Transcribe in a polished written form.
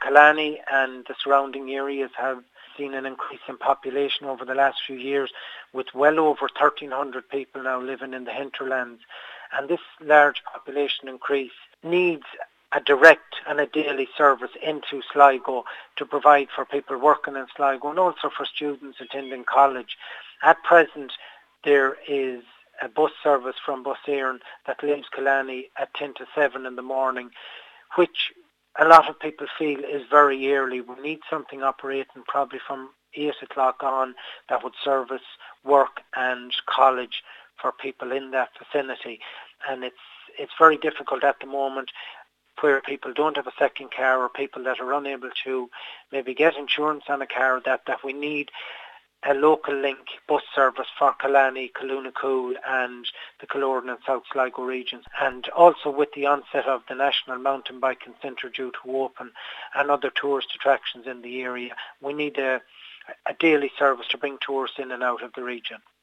Killarney and the surrounding areas have seen an increase in population over the last few years, with well over 1,300 people now living in the hinterlands. And this large population increase needs a direct and a daily service into Sligo to provide for people working in Sligo and also for students attending college. At present, there is a bus service from Bus Éireann that leaves Killarney at 10 to 7 in the morning, which a lot of people feel is very early. We need something operating probably from 8 o'clock on that would service work and college for people in that vicinity. And it's very difficult at the moment, where people don't have a second car or people that are unable to maybe get insurance on a car, that we need a local link bus service for Killarney, Caloonacooll and the Killordan and South Sligo regions. And also with the onset of the National Mountain Biking Centre due to open and other tourist attractions in the area, we need a daily service to bring tourists in and out of the region.